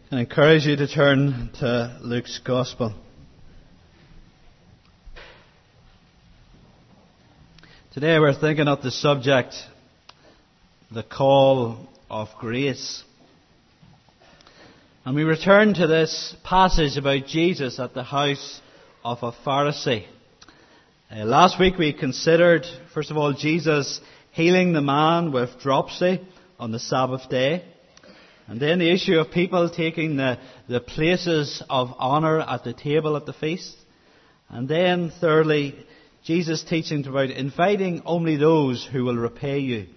I encourage you to turn to Luke's Gospel. Today we're thinking of the subject, the call of grace. And we return to this passage about Jesus at the house of a Pharisee. Last week we considered, first of all, Jesus healing the man with dropsy on the Sabbath day. And then the issue of people taking the places of honour at the table at the feast. And then, thirdly, Jesus' teaching about inviting only those who will repay you.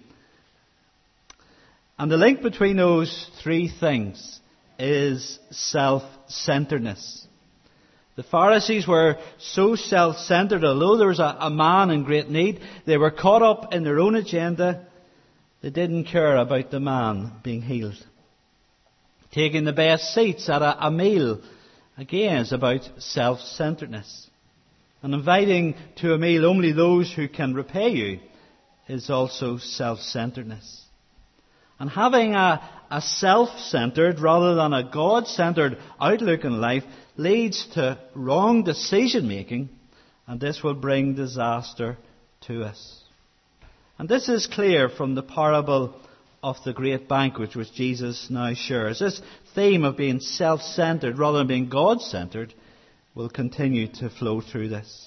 And the link between those three things is self-centeredness. The Pharisees were so self-centered, although there was a man in great need, they were caught up in their own agenda. They didn't care about the man being healed. Taking the best seats at a meal, again, is about self-centeredness. And inviting to a meal only those who can repay you is also self-centeredness. And having a self-centered rather than a God-centered outlook in life leads to wrong decision-making, and this will bring disaster to us. And this is clear from the parable of the great banquet which Jesus now shares. This theme of being self-centered rather than being God-centered will continue to flow through this.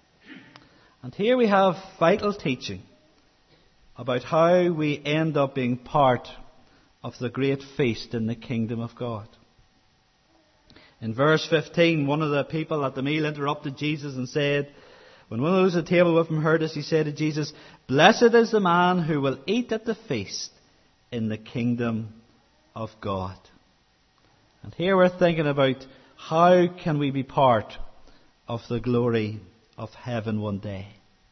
And here we have vital teaching about how we end up being part of the great feast in the kingdom of God. In verse 15, one of the people at the meal interrupted Jesus and said, when one of those at the table with him heard this, he said to Jesus, "Blessed is the man who will eat at the feast in the kingdom of God." And here we're thinking about how can we be part of the glory of heaven one day.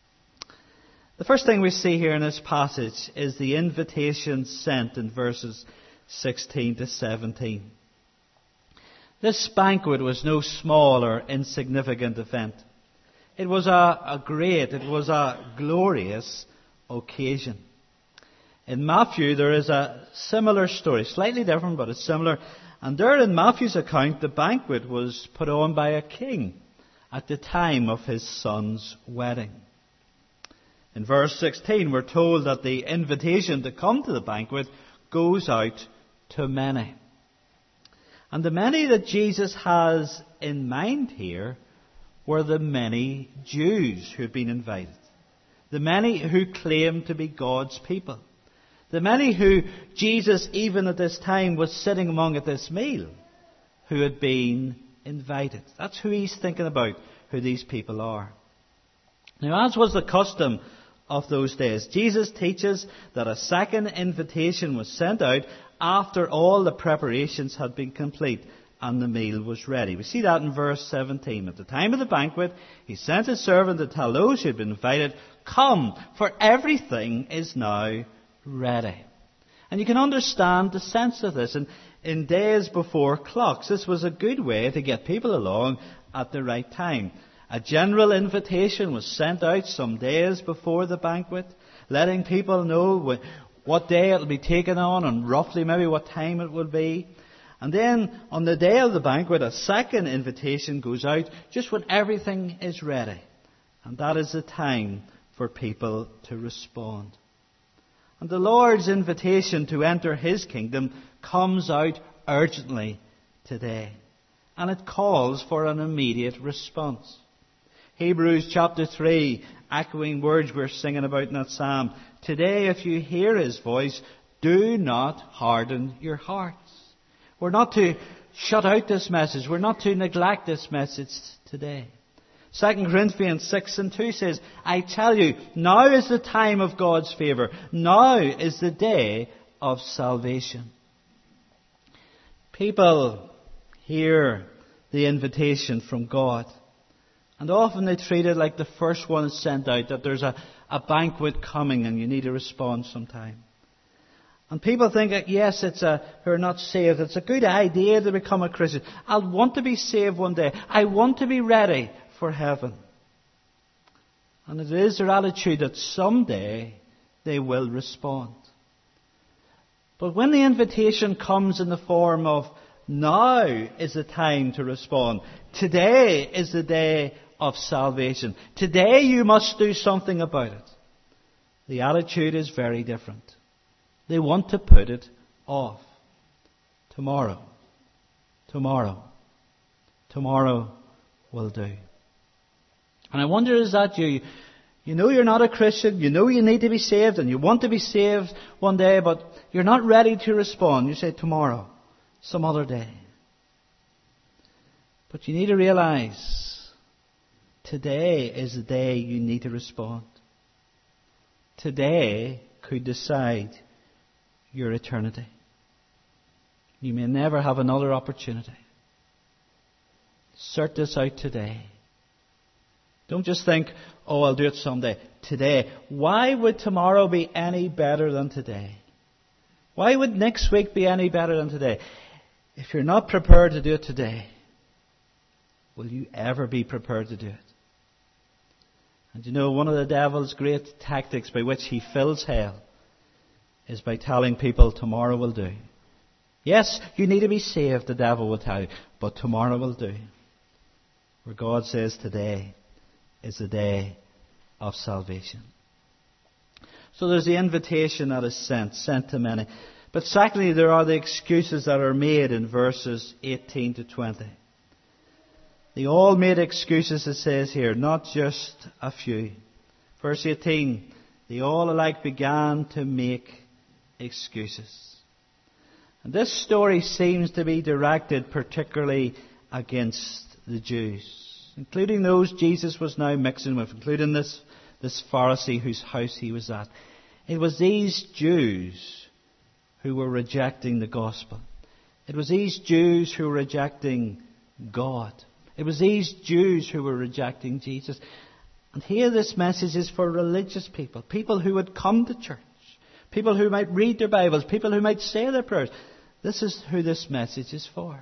The first thing we see here in this passage is the invitation sent in verses 16 to 17. This banquet was no small or insignificant event. It was a glorious occasion. In Matthew, there is a similar story, slightly different, but it's similar. And there in Matthew's account, the banquet was put on by a king at the time of his son's wedding. In verse 16, we're told that the invitation to come to the banquet goes out to many. And the many that Jesus has in mind here were the many Jews who had been invited. The many who claimed to be God's people. The many who Jesus, even at this time, was sitting among at this meal, who had been invited. That's who he's thinking about, who these people are. Now, as was the custom of those days, Jesus teaches that a second invitation was sent out after all the preparations had been complete and the meal was ready. We see that in verse 17. At the time of the banquet, he sent his servant to tell those who had been invited, "Come, for everything is now ready." And you can understand the sense of this. In days before clocks, this was a good way to get people along at the right time. A general invitation was sent out some days before the banquet, letting people know what day it will be taken on and roughly maybe what time it will be. And then on the day of the banquet, a second invitation goes out just when everything is ready. And that is the time for people to respond. And the Lord's invitation to enter his kingdom comes out urgently today. And it calls for an immediate response. Hebrews chapter 3, echoing words we're singing about in that psalm. Today, if you hear his voice, do not harden your hearts. We're not to shut out this message. We're not to neglect this message today. 2 Corinthians 6:2 says, "I tell you, now is the time of God's favour. Now is the day of salvation." People hear the invitation from God. And often they treat it like the first one is sent out, that there's a banquet coming and you need to respond sometime. And people think that, yes, who are not saved, it's a good idea to become a Christian. I'll want to be saved one day. I want to be ready for heaven. And it is their attitude that someday they will respond. But when the invitation comes in the form of Now is the time to respond. Today is the day of salvation. Today you must do something about it. The attitude is very different. They want to put it off. Tomorrow. Tomorrow. Tomorrow will do. And I wonder, is that you? You know you're not a Christian. You know you need to be saved and you want to be saved one day, but you're not ready to respond. You say tomorrow, some other day. But you need to realize today is the day you need to respond. Today could decide your eternity. You may never have another opportunity. Sort this out today. Don't just think, oh, I'll do it someday. Today. Why would tomorrow be any better than today? Why would next week be any better than today? If you're not prepared to do it today, will you ever be prepared to do it? And you know, one of the devil's great tactics by which he fills hell is by telling people tomorrow will do. Yes, you need to be saved, the devil will tell you, but tomorrow will do. Where God says today is the day of salvation. So there's the invitation that is sent to many. But secondly, there are the excuses that are made in verses 18 to 20. They all made excuses, it says here, not just a few. Verse 18, they all alike began to make excuses. And this story seems to be directed particularly against the Jews, including those Jesus was now mixing with, including this Pharisee whose house he was at. It was these Jews who were rejecting the gospel. It was these Jews who were rejecting God. It was these Jews who were rejecting Jesus. And here this message is for religious people, people who would come to church, people who might read their Bibles, people who might say their prayers. This is who this message is for.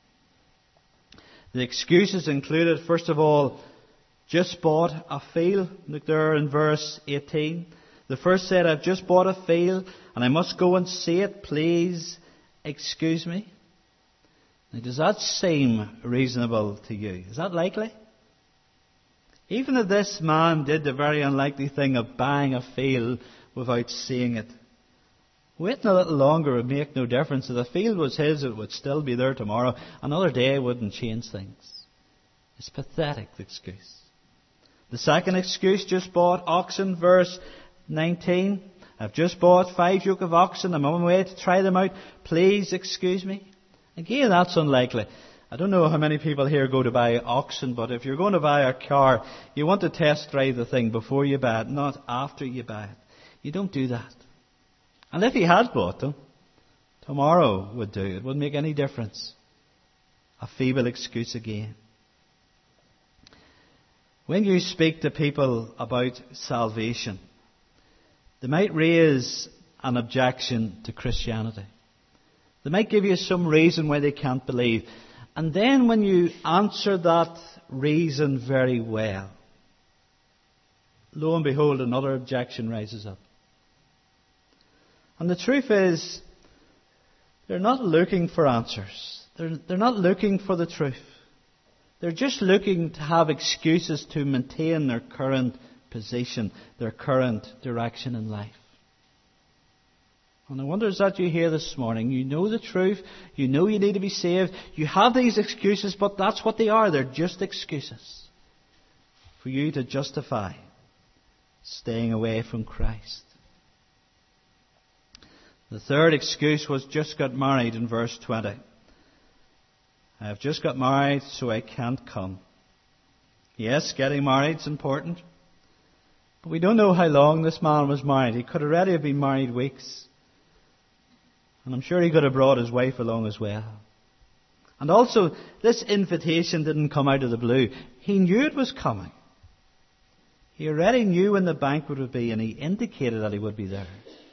The excuses included, first of all, just bought a field. Look there in verse 18. The first said, I've just bought a field and I must go and see it. Please excuse me. Now, does that seem reasonable to you? Is that likely? Even if this man did the very unlikely thing of buying a field without seeing it, waiting a little longer would make no difference. If the field was his, it would still be there tomorrow. Another day wouldn't change things. It's a pathetic excuse. The second excuse, just bought oxen, verse 19. I've just bought 5 yoke of oxen. I'm on my way to try them out. Please excuse me. Again, that's unlikely. I don't know how many people here go to buy oxen, but if you're going to buy a car, you want to test drive the thing before you buy it, not after you buy it. You don't do that. And if he had bought them, tomorrow would do. It wouldn't make any difference. A feeble excuse again. When you speak to people about salvation, they might raise an objection to Christianity. They might give you some reason why they can't believe. And then when you answer that reason very well, lo and behold, another objection rises up. And the truth is, they're not looking for answers. They're not looking for the truth. They're just looking to have excuses to maintain their current position, their current direction in life. And I wonder, is that you here this morning? You know the truth. You know you need to be saved. You have these excuses, but that's what they are. They're just excuses for you to justify staying away from Christ. The third excuse was just got married in verse 20. I've just got married, so I can't come. Yes, getting married is important. But we don't know how long this man was married. He could already have been married weeks. And I'm sure he could have brought his wife along as well. And also, this invitation didn't come out of the blue. He knew it was coming. He already knew when the banquet would be, and he indicated that he would be there.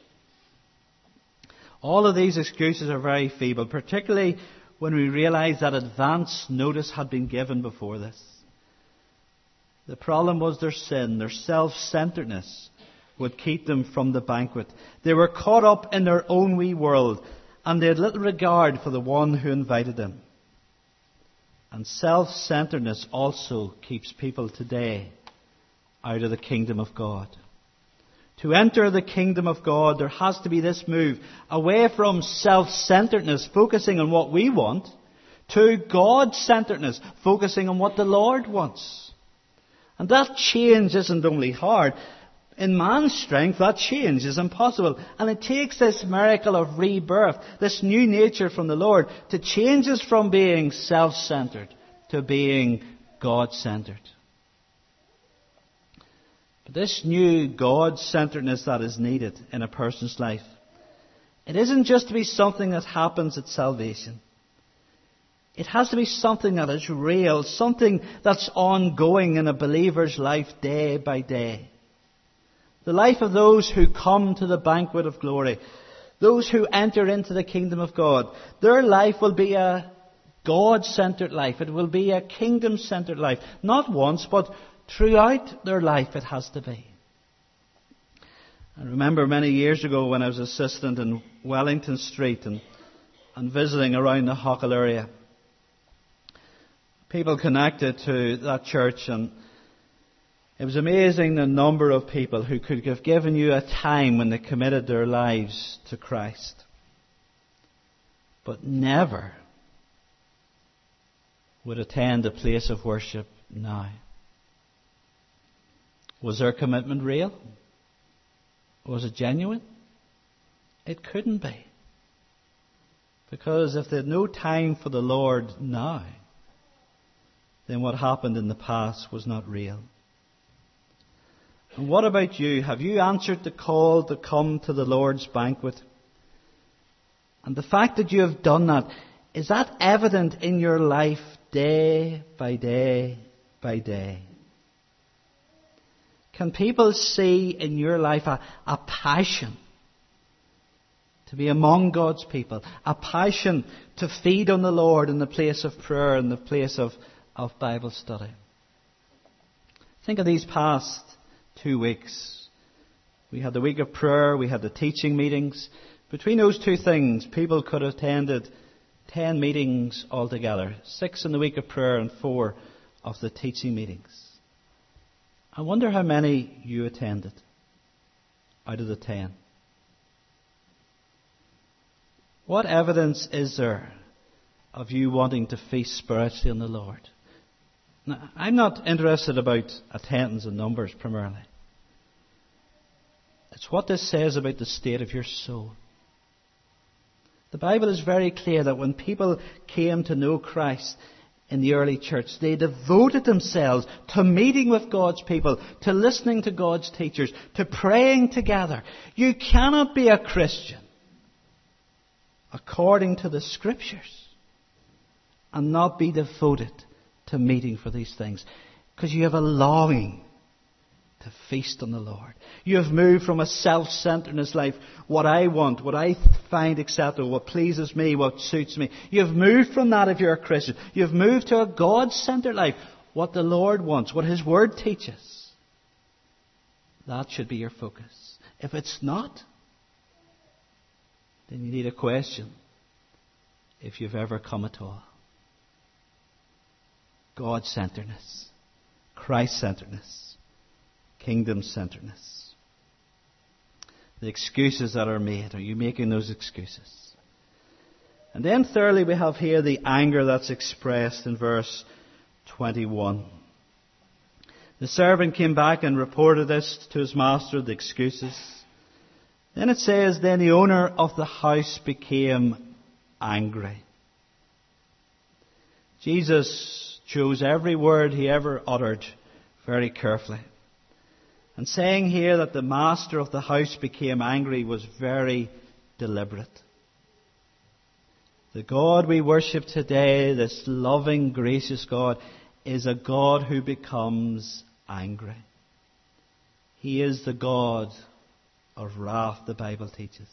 All of these excuses are very feeble, particularly when we realize that advance notice had been given before this. The problem was their sin, their self-centeredness would keep them from the banquet. They were caught up in their own wee world, and they had little regard for the one who invited them. And self-centeredness also keeps people today out of the kingdom of God. To enter the kingdom of God, there has to be this move away from self-centeredness, focusing on what we want, to God-centeredness, focusing on what the Lord wants. And that change isn't only hard. In man's strength, that change is impossible. And it takes this miracle of rebirth, this new nature from the Lord, to change us from being self-centered to being God-centered. But this new God-centeredness that is needed in a person's life, it isn't just to be something that happens at salvation. It has to be something that is real, something that's ongoing in a believer's life day by day. The life of those who come to the banquet of glory, those who enter into the kingdom of God, their life will be a God-centered life. It will be a kingdom-centered life. Not once, but throughout their life it has to be. I remember many years ago when I was assistant in Wellington Street and visiting around the Huckle area. People connected to that church, and it was amazing the number of people who could have given you a time when they committed their lives to Christ, but never would attend a place of worship now. Was their commitment real? Was it genuine? It couldn't be. Because if they had no time for the Lord now, then what happened in the past was not real. And what about you? Have you answered the call to come to the Lord's banquet? And the fact that you have done that, is that evident in your life day by day by day? Can people see in your life a passion to be among God's people, a passion to feed on the Lord in the place of prayer, in the place of Bible study? Think of these past 2 weeks. We had the week of prayer, we had the teaching meetings. Between those two things, people could have attended 10 meetings altogether. 6 in the week of prayer and 4 of the teaching meetings. I wonder how many you attended out of the 10. What evidence is there of you wanting to feast spiritually on the Lord? Now, I'm not interested about attendance and numbers primarily. It's what this says about the state of your soul. The Bible is very clear that when people came to know Christ in the early church, they devoted themselves to meeting with God's people, to listening to God's teachers, to praying together. You cannot be a Christian according to the Scriptures and not be devoted to meeting for these things, because you have a longing to feast on the Lord. You have moved from a self-centeredness life, what I want, what I find acceptable, what pleases me, what suits me. You have moved from that if you're a Christian. You have moved to a God-centered life, what the Lord wants, what His Word teaches. That should be your focus. If it's not, then you need a question if you've ever come at all. God-centeredness, Christ-centeredness, kingdom-centeredness. The excuses that are made, are you making those excuses? And then thirdly, we have here the anger that's expressed in verse 21. The servant came back and reported this to his master, the excuses. Then it says, then the owner of the house became angry. Jesus chose every word He ever uttered very carefully. And saying here that the master of the house became angry was very deliberate. The God we worship today, this loving, gracious God, is a God who becomes angry. He is the God of wrath, the Bible teaches.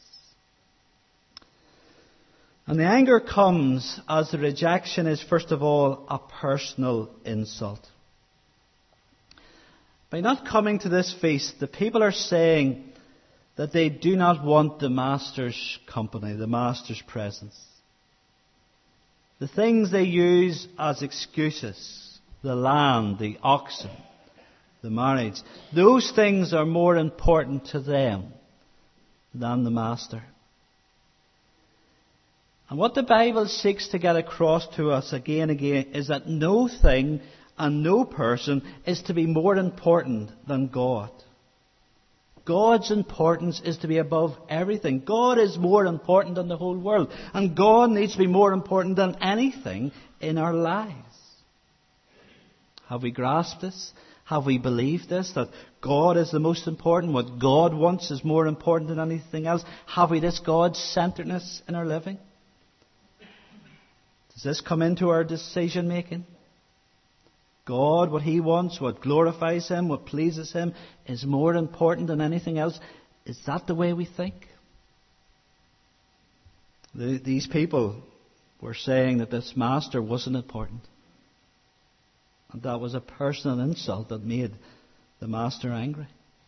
And the anger comes as the rejection is, first of all, a personal insult. By not coming to this feast, the people are saying that they do not want the Master's company, the Master's presence. The things they use as excuses, the land, the oxen, the marriage, those things are more important to them than the Master. And what the Bible seeks to get across to us again and again is that no thing and no person is to be more important than God. God's importance is to be above everything. God is more important than the whole world. And God needs to be more important than anything in our lives. Have we grasped this? Have we believed this? That God is the most important? What God wants is more important than anything else? Have we this God-centeredness in our living? Does this come into our decision making? God, what He wants, what glorifies Him, what pleases Him, is more important than anything else. Is that the way we think? These people were saying that this Master wasn't important. And that was a personal insult that made the Master angry.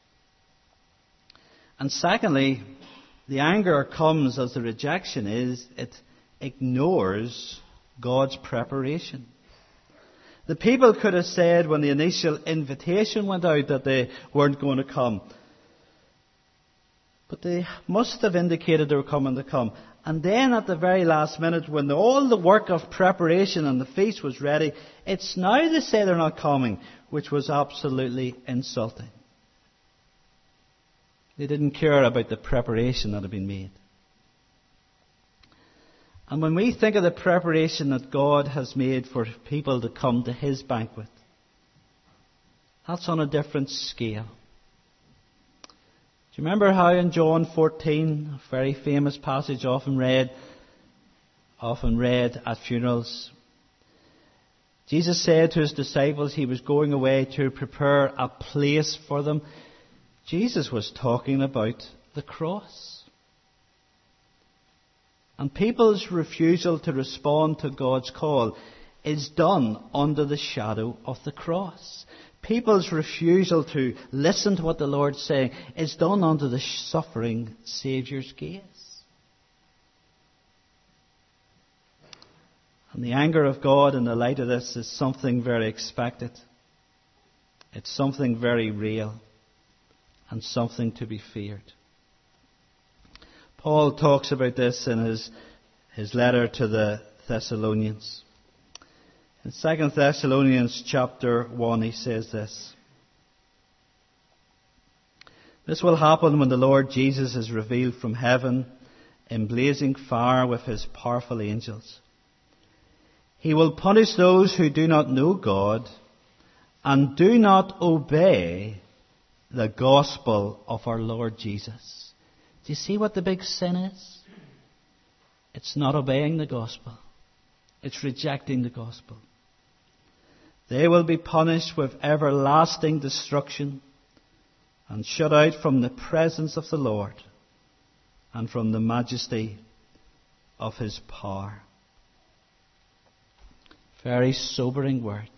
And secondly, the anger comes as the rejection is, it ignores God's preparation. The people could have said when the initial invitation went out that they weren't going to come. But they must have indicated they were coming to come. And then at the very last minute, when all the work of preparation and the feast was ready, it's now they say they're not coming, which was absolutely insulting. They didn't care about the preparation that had been made. And when we think of the preparation that God has made for people to come to His banquet, that's on a different scale. Do you remember how in John 14, a very famous passage often read at funerals, Jesus said to His disciples He was going away to prepare a place for them. Jesus was talking about the cross. And people's refusal to respond to God's call is done under the shadow of the cross. People's refusal to listen to what the Lord's saying is done under the suffering Saviour's gaze. And the anger of God in the light of this is something very expected. It's something very real and something to be feared. Paul talks about this in his letter to the Thessalonians. In 2 Thessalonians chapter 1 he says this. This will happen when the Lord Jesus is revealed from heaven in blazing fire with His powerful angels. He will punish those who do not know God and do not obey the gospel of our Lord Jesus. Do you see what the big sin is? It's not obeying the gospel. It's rejecting the gospel. They will be punished with everlasting destruction and shut out from the presence of the Lord and from the majesty of His power. Very sobering words.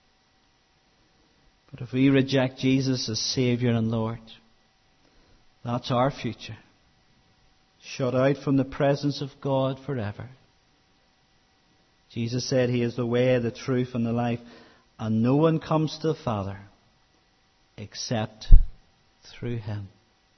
But if we reject Jesus as Saviour and Lord, that's our future. Shut out from the presence of God forever. Jesus said He is the way, the truth, and the life, and no one comes to the Father except through Him.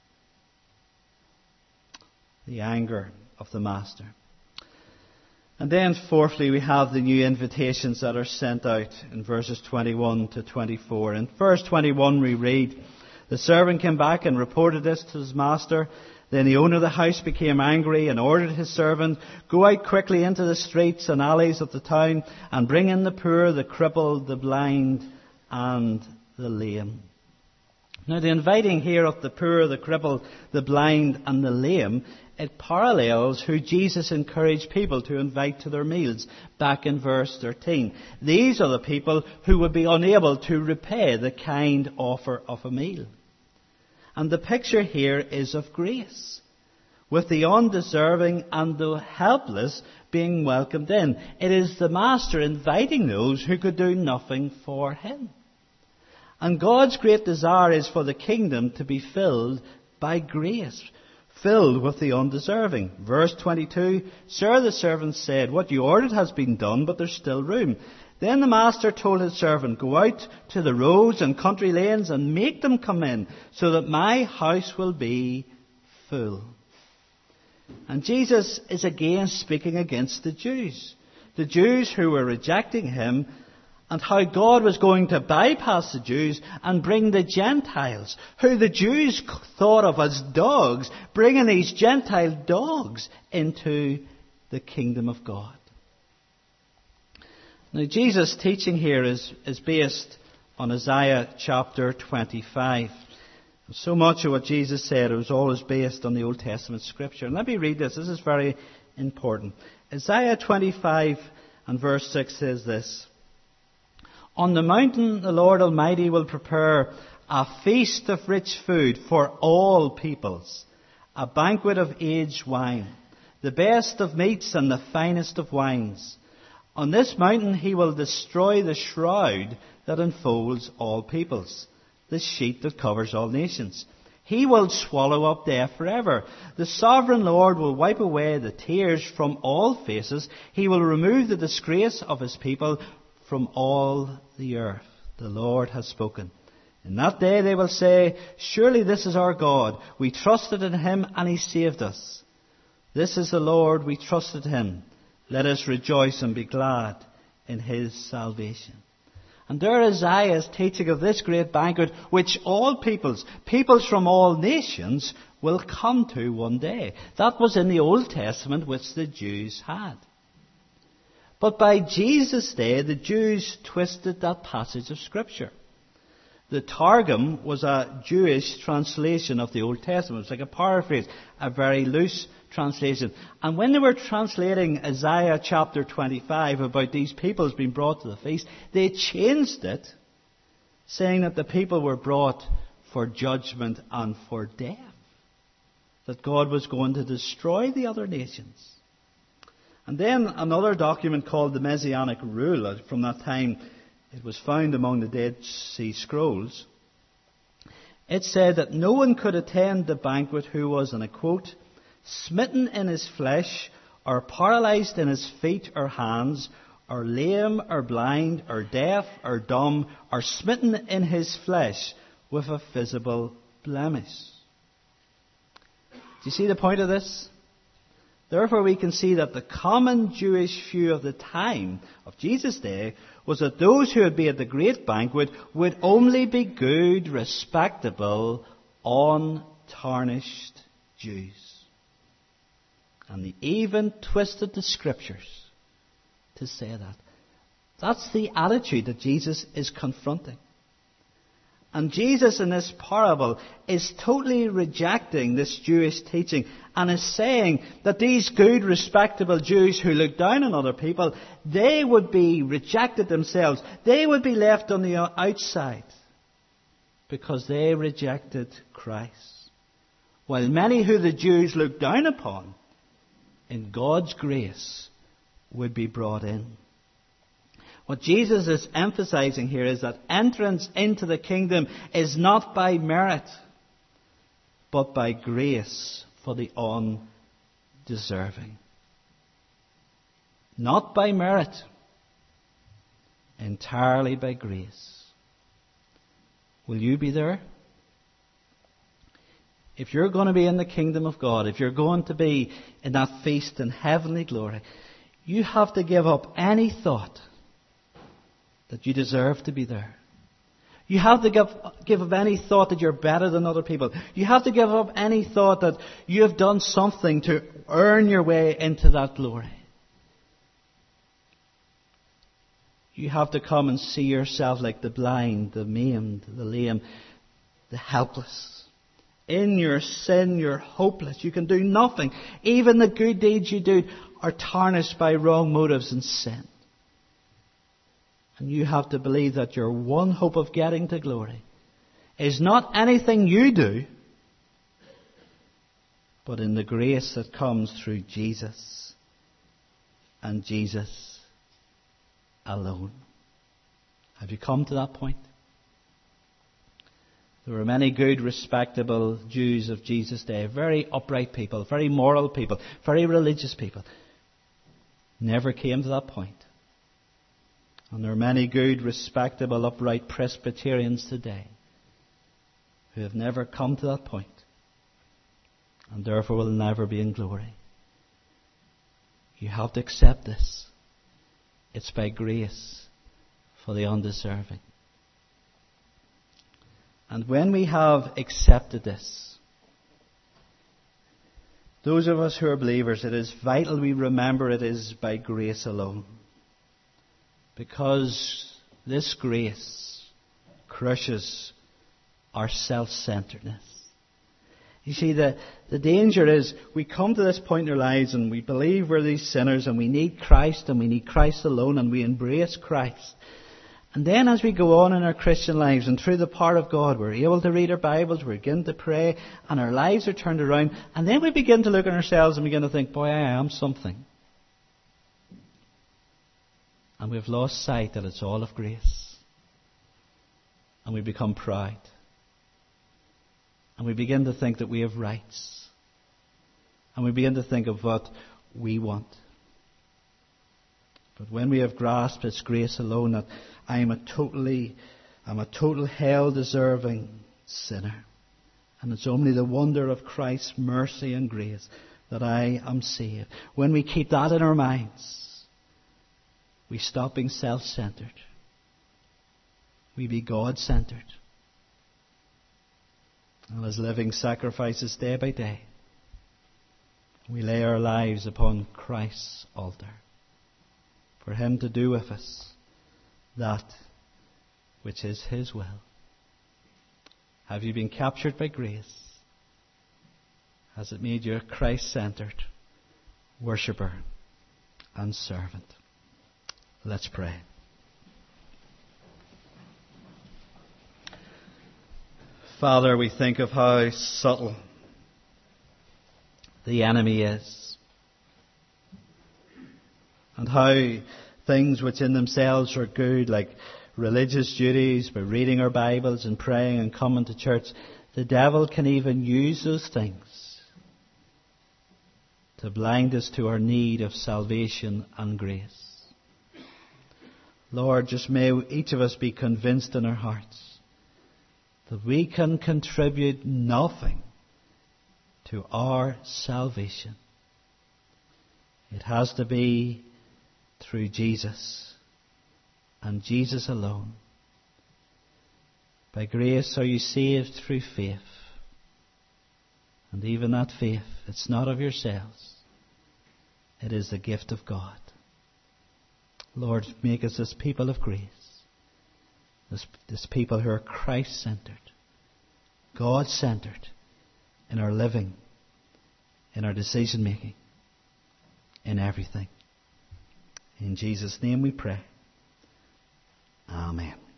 The anger of the Master. And then fourthly, we have the new invitations that are sent out in verses 21 to 24. In verse 21 we read, the servant came back and reported this to his master. Then the owner of the house became angry and ordered his servant, go out quickly into the streets and alleys of the town and bring in the poor, the crippled, the blind, and the lame. Now the inviting here of the poor, the crippled, the blind, and the lame, it parallels who Jesus encouraged people to invite to their meals back in verse 13. These are the people who would be unable to repay the kind offer of a meal. And the picture here is of grace, with the undeserving and the helpless being welcomed in. It is the Master inviting those who could do nothing for Him. And God's great desire is for the kingdom to be filled by grace, filled with the undeserving. Verse 22, Sir, the servant said, what you ordered has been done, but there's still room. Then the master told his servant, go out to the roads and country lanes and make them come in, so that my house will be full. And Jesus is again speaking against the Jews who were rejecting him, and how God was going to bypass the Jews and bring the Gentiles, who the Jews thought of as dogs, bringing these Gentile dogs into the kingdom of God. Now, Jesus' teaching here is based on Isaiah chapter 25. So much of what Jesus said was always based on the Old Testament scripture. And let me read this. This is very important. Isaiah 25 and verse 6 says this. On the mountain the Lord Almighty will prepare a feast of rich food for all peoples, a banquet of aged wine, the best of meats and the finest of wines. On this mountain he will destroy the shroud that enfolds all peoples, the sheet that covers all nations. He will swallow up death forever. The sovereign Lord will wipe away the tears from all faces. He will remove the disgrace of his people from all the earth. The Lord has spoken. In that day they will say, surely this is our God. We trusted in him and he saved us. This is the Lord, we trusted him. Let us rejoice and be glad in his salvation. And there Isaiah is teaching of this great banquet which all peoples from all nations, will come to one day. That was in the Old Testament which the Jews had. But by Jesus' day, the Jews twisted that passage of Scripture. The Targum was a Jewish translation of the Old Testament. It's like a paraphrase, a very loose translation. And when they were translating Isaiah chapter 25 about these peoples being brought to the feast, they changed it, saying that the people were brought for judgment and for death. That God was going to destroy the other nations. And then another document called the Messianic Rule, from that time it was found among the Dead Sea Scrolls. It said that no one could attend the banquet who was, and I quote, smitten in his flesh, or paralyzed in his feet or hands, or lame or blind, or deaf or dumb, or smitten in his flesh with a visible blemish. Do you see the point of this? Therefore, we can see that the common Jewish view of the time of Jesus' day was that those who would be at the great banquet would only be good, respectable, untarnished Jews. And they even twisted the Scriptures to say that. That's the attitude that Jesus is confronting. And Jesus in this parable is totally rejecting this Jewish teaching and is saying that these good, respectable Jews who look down on other people, they would be rejected themselves. They would be left on the outside because they rejected Christ. While many who the Jews looked down upon, in God's grace, would be brought in. What Jesus is emphasizing here is that entrance into the kingdom is not by merit, but by grace for the undeserving. Not by merit, entirely by grace. Will you be there? If you're going to be in the kingdom of God, if you're going to be in that feast in heavenly glory, you have to give up any thought that you deserve to be there. You have to give up any thought that you're better than other people. You have to give up any thought that you have done something to earn your way into that glory. You have to come and see yourself like the blind, the maimed, the lame, the helpless. In your sin, you're hopeless. You can do nothing. Even the good deeds you do are tarnished by wrong motives and sin. And you have to believe that your one hope of getting to glory is not anything you do, but in the grace that comes through Jesus and Jesus alone. Have you come to that point? There were many good, respectable Jews of Jesus' day, very upright people, very moral people, very religious people. Never came to that point. And there are many good, respectable, upright Presbyterians today who have never come to that point and therefore will never be in glory. You have to accept this. It's by grace for the undeserving. And when we have accepted this, those of us who are believers, it is vital we remember it is by grace alone. Because this grace crushes our self-centeredness. You see, the danger is we come to this point in our lives and we believe we're these sinners and we need Christ and we need Christ alone and we embrace Christ. And then as we go on in our Christian lives and through the power of God, we're able to read our Bibles, we begin to pray, and our lives are turned around. And then we begin to look at ourselves and begin to think, boy, I am something. And we've lost sight that it's all of grace. And we become proud. And we begin to think that we have rights. And we begin to think of what we want. But when we have grasped its grace alone, that I'm a total hell-deserving sinner. And it's only the wonder of Christ's mercy and grace that I am saved. When we keep that in our minds, we stop being self-centered. We be God-centered. And as living sacrifices day by day, we lay our lives upon Christ's altar for Him to do with us that which is His will. Have you been captured by grace? Has it made you a Christ-centered worshipper and servant? Let's pray. Father, we think of how subtle the enemy is, and how things which in themselves are good, like religious duties, by reading our Bibles and praying and coming to church, the devil can even use those things to blind us to our need of salvation and grace. Lord, just may each of us be convinced in our hearts that we can contribute nothing to our salvation. It has to be through Jesus and Jesus alone. By grace are you saved through faith. And even that faith, it's not of yourselves. It is the gift of God. Lord, make us this people of grace. This people who are Christ-centered, God-centered in our living, in our decision-making, in everything. In Jesus' name we pray. Amen.